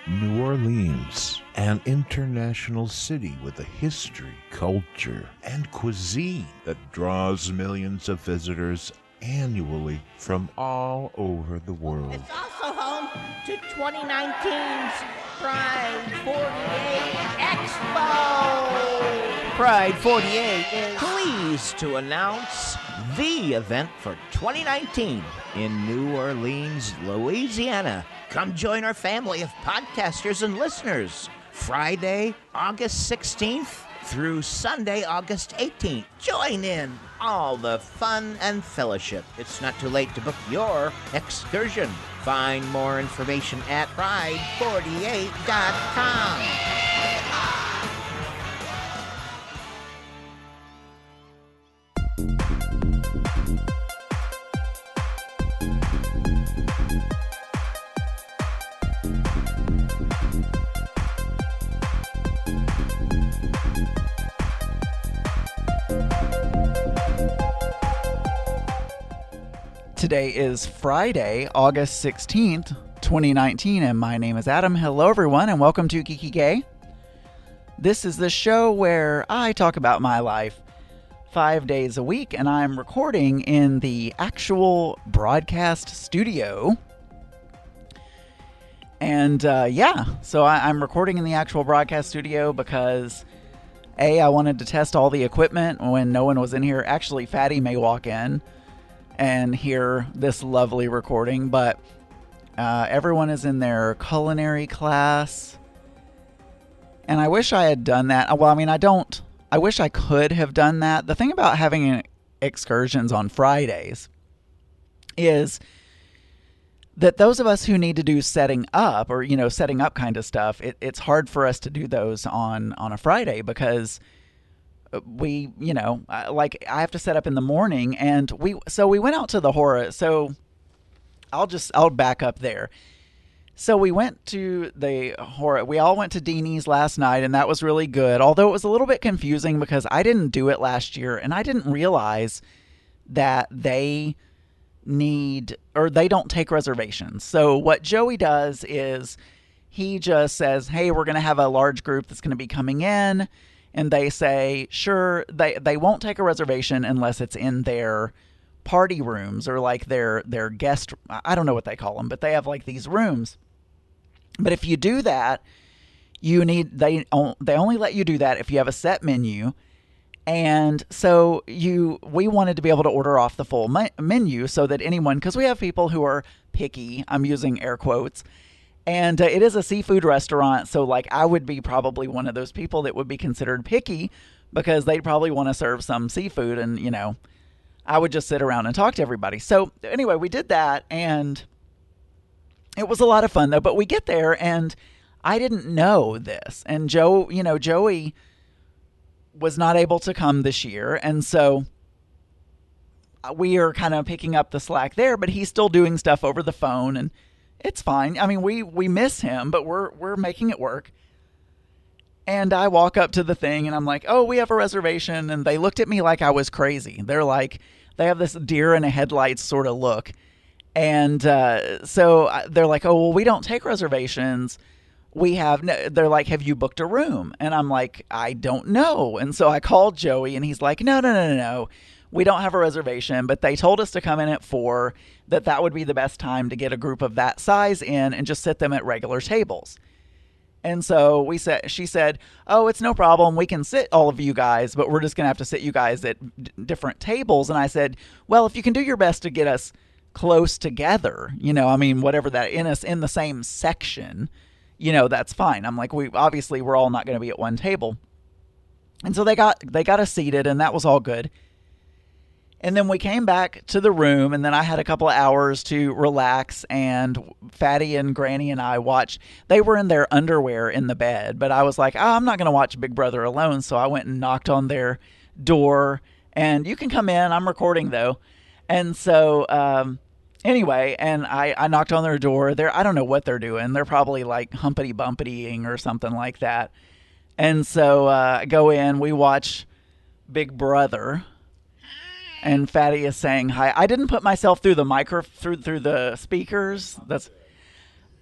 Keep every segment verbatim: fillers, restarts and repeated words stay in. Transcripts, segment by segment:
New Orleans, an international city with a history, culture, and cuisine that draws millions of visitors annually from all over the world. It's also home to twenty nineteen's Pride forty-eight Expo. Pride forty-eight is pleased to announce the event for twenty nineteen in New Orleans, Louisiana. Come join our family of podcasters and listeners. Friday, August sixteenth through Sunday, August eighteenth. Join in all the fun and fellowship. It's not too late to book your excursion. Find more information at pride forty-eight dot com. Today is Friday, August sixteenth, twenty nineteen, and my name is Adam. Hello, everyone, and welcome to Geeky Gay. This is the show where I talk about my life five days a week, and I'm recording in the actual broadcast studio. And, uh, yeah, so I, I'm recording in the actual broadcast studio because, A, I wanted to test all the equipment when no one was in here. Actually, Fatty may walk in and hear this lovely recording, but uh, everyone is in their culinary class, and I wish I had done that. Well, I mean, I don't, I wish I could have done that. The thing about having excursions on Fridays is that those of us who need to do setting up, or, you know, setting up kind of stuff, it, it's hard for us to do those on, on a Friday because we, you know, like I have to set up in the morning, and we, so we went out to the horror. So I'll just, I'll back up there. So we went to the horror. We all went to Deanie's last night, and that was really good. Although it was a little bit confusing because I didn't do it last year, and I didn't realize that they need, or they don't take reservations. So what Joey does is he just says, hey, we're going to have a large group that's going to be coming in. And they say, sure, they, they won't take a reservation unless it's in their party rooms or like their, their guest, I don't know what they call them, but they have like these rooms. But if you do that, you need, they, they only let you do that if you have a set menu. And so you, we wanted to be able to order off the full me- menu so that anyone, because we have people who are picky, I'm using air quotes, and uh, it is a seafood restaurant, so like I would be probably one of those people that would be considered picky because they'd probably want to serve some seafood, and, you know, I would just sit around and talk to everybody. So anyway, we did that, and it was a lot of fun, though. But we get there, and I didn't know this. And Joe, you know, Joey was not able to come this year, and so we are kind of picking up the slack there, but he's still doing stuff over the phone, and it's fine. I mean, we, we miss him, but we're we're making it work. And I walk up to the thing, and I'm like, oh, we have a reservation. And they looked at me like I was crazy. They're like, they have this deer in a headlights sort of look. And uh, so they're like, oh, well, we don't take reservations. We have, no, they're like, have you booked a room? And I'm like, I don't know. And so I called Joey, and he's like, no, no, no, no, no. We don't have a reservation, but they told us to come in at four, that that would be the best time to get a group of that size in and just sit them at regular tables. And so we said, she said, oh, it's no problem. We can sit all of you guys, but we're just going to have to sit you guys at d- different tables. And I said, well, if you can do your best to get us close together, you know, I mean, whatever that, in us in the same section, you know, that's fine. I'm like, we obviously we're all not going to be at one table. And so they got, they got us seated, and that was all good. And then we came back to the room, and then I had a couple of hours to relax, and Fatty and Granny and I watched. They were in their underwear in the bed, but I was like, oh, I'm not going to watch Big Brother alone, so I went and knocked on their door, and you can come in. I'm recording, though. And so, um, anyway, and I, I knocked on their door. They're, I don't know what they're doing. They're probably, like, humpity-bumpitying or something like that. And so uh, I go in. We watch Big Brother. And Fatty is saying hi. I didn't put myself through the micro through through the speakers. That's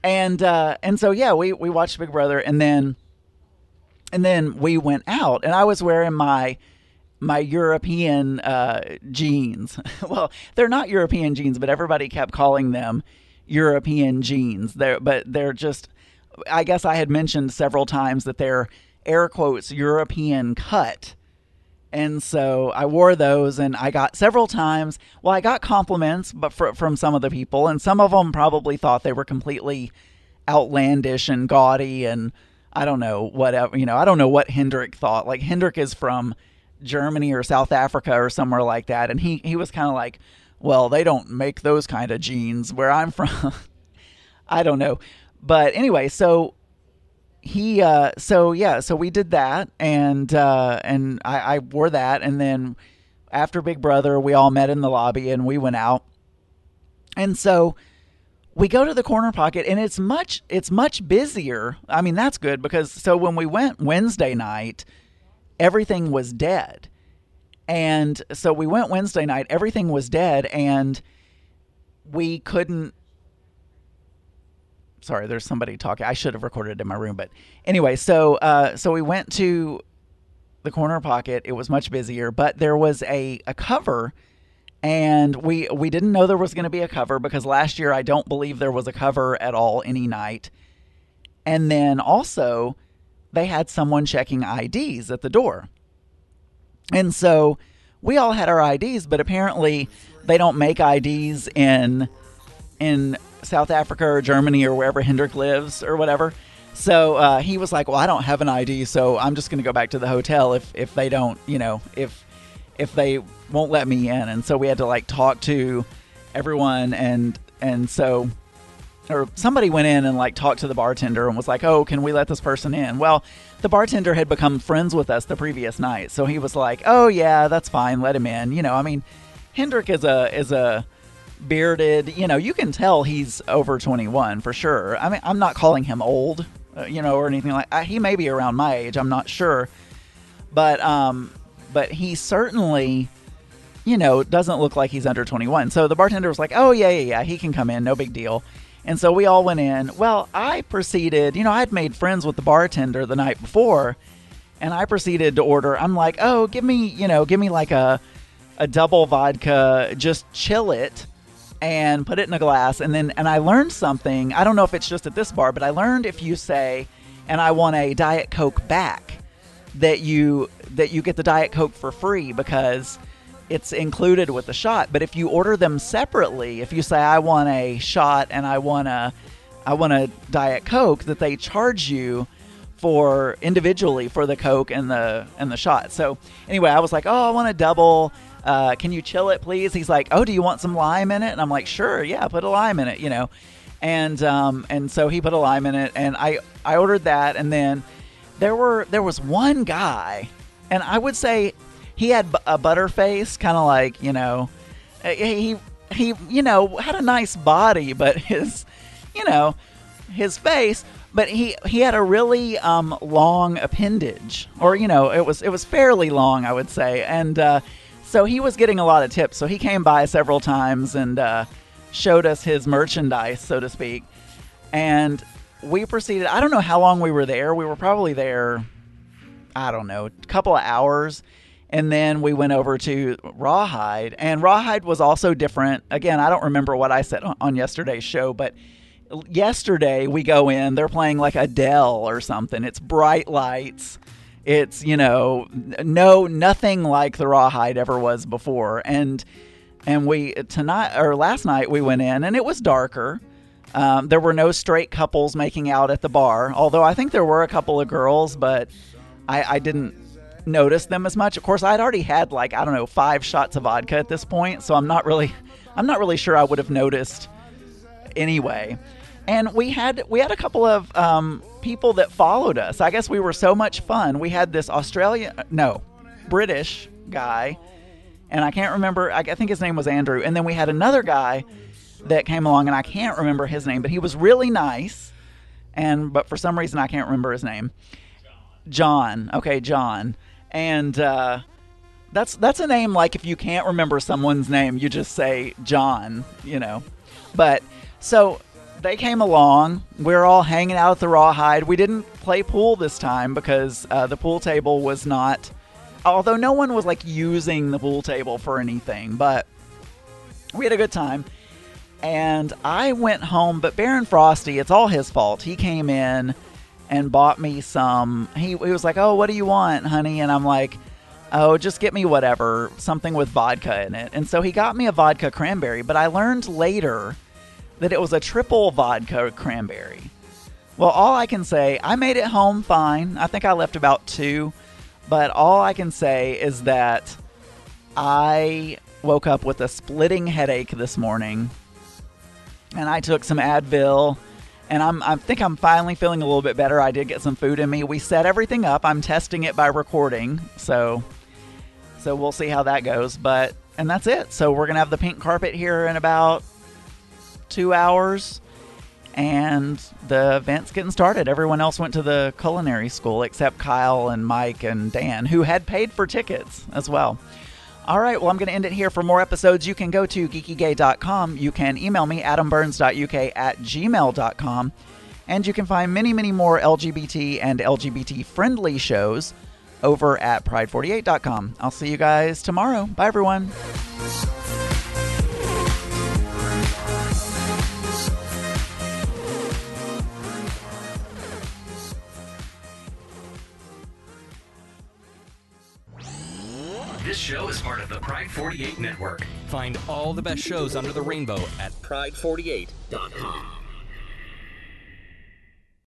And uh, and so yeah, we we watched Big Brother, and then and then we went out, and I was wearing my my European uh, jeans. Well, they're not European jeans, but everybody kept calling them European jeans. They're but they're just. I guess I had mentioned several times that they're air quotes European cut. And so I wore those, and I got several times. Well, I got compliments, but fr- from some of the people, and some of them probably thought they were completely outlandish and gaudy, and I don't know whatever. You know, I don't know what Hendrik thought. Like Hendrik is from Germany or South Africa or somewhere like that, and he he was kind of like, well, they don't make those kind of jeans where I'm from. I don't know, but anyway, so. He, uh, so yeah, so we did that, and, uh, and I, I wore that, and then after Big Brother, we all met in the lobby, and we went out, and so we go to the Corner Pocket, and it's much, it's much busier. I mean, that's good, because, so when we went Wednesday night, everything was dead, and so we went Wednesday night, everything was dead, and we couldn't, Sorry, there's somebody talking. I should have recorded it in my room, but anyway, so uh, so we went to the Corner Pocket. It was much busier, but there was a, a cover, and we we didn't know there was going to be a cover because last year I don't believe there was a cover at all any night. And then also they had someone checking I Ds at the door, and so we all had our I Ds, but apparently they don't make I Ds in in. South Africa or Germany or wherever Hendrik lives or whatever. So uh, he was like, well, I don't have an I D, so I'm just going to go back to the hotel if, if they don't, you know, if if they won't let me in. And so we had to like talk to everyone, and and so or somebody went in and like talked to the bartender and was like, oh, can we let this person in? Well, the bartender had become friends with us the previous night, so he was like, oh yeah, that's fine, let him in. You know, I mean, Hendrik is a is a bearded, you know, you can tell he's over twenty-one for sure. I mean, I'm not calling him old, uh, you know, or anything like that. He may be around my age, I'm not sure. But, um, but he certainly, you know, doesn't look like he's under twenty-one. So the bartender was like, oh, yeah, yeah, yeah, he can come in, no big deal. And so we all went in. Well, I proceeded, you know, I'd made friends with the bartender the night before, and I proceeded to order. I'm like, oh, give me, you know, give me like a, a double vodka, just chill it. And put it in a glass, and then and I learned something. I don't know if it's just at this bar, but I learned if you say, and I want a Diet Coke back, that you that you get the Diet Coke for free because it's included with the shot. But if you order them separately, if you say I want a shot and I want a I want a Diet Coke, that they charge you for individually for the Coke and the and the shot. So anyway, I was like, oh, I want a double. Uh, can you chill it, please? He's like, oh, do you want some lime in it? And I'm like, sure, yeah, put a lime in it, you know. And um, and so he put a lime in it, and I, I ordered that, and then there were there was one guy, and I would say he had a butter face, kind of like, you know, he he you know had a nice body, but his you know his face, but he he had a really um, long appendage, or you know it was it was fairly long, I would say, and. Uh, So he was getting a lot of tips. So he came by several times and uh, showed us his merchandise, so to speak. And we proceeded. I don't know how long we were there. We were probably there, I don't know, a couple of hours. And then we went over to Rawhide. And Rawhide was also different. Again, I don't remember what I said on, on yesterday's show, but yesterday we go in. They're playing like Adele or something. It's bright lights. It's, you know, no, nothing like the Rawhide ever was before. And and we, tonight, or last night we went in and it was darker. Um, there were no straight couples making out at the bar, although I think there were a couple of girls, but I, I didn't notice them as much. Of course, I'd already had like, I don't know, five shots of vodka at this point, so I'm not really, I'm not really sure I would have noticed anyway. And we had we had a couple of um, people that followed us. I guess we were so much fun. We had this Australian, no, British guy, and I can't remember, I think his name was Andrew. And then we had another guy that came along, and I can't remember his name, but he was really nice. And but for some reason, I can't remember his name. John. Okay, John. And uh, that's that's a name like if you can't remember someone's name, you just say John, you know. But so they came along. We were all hanging out at the Rawhide. We didn't play pool this time because uh, the pool table was not, although no one was like using the pool table for anything, but we had a good time. And I went home, but Baron Frosty, it's all his fault. He came in and bought me some, he, he was like, oh, what do you want, honey? And I'm like, oh, just get me whatever, something with vodka in it. And so he got me a vodka cranberry, but I learned later that it was a triple vodka cranberry. Well, all I can say, I made it home fine. I think I left about two, but all I can say is that I woke up with a splitting headache this morning, and I took some Advil, and I'm, I think I'm finally feeling a little bit better. I did get some food in me. We set everything up. I'm testing it by recording, so so we'll see how that goes. But and that's it. So we're gonna have the pink carpet here in about two hours, and the event's getting started. Everyone else went to the culinary school except Kyle and Mike and Dan, who had paid for tickets as well. All right, well, I'm going to end it here. For more episodes, you can go to geeky gay dot com. You can email me, adam burns dot u k at gmail dot com. And you can find many, many more L G B T and L G B T-friendly shows over at pride forty-eight dot com. I'll see you guys tomorrow. Bye, everyone. This show is part of the Pride forty-eight Network. Find all the best shows under the rainbow at pride forty-eight dot com.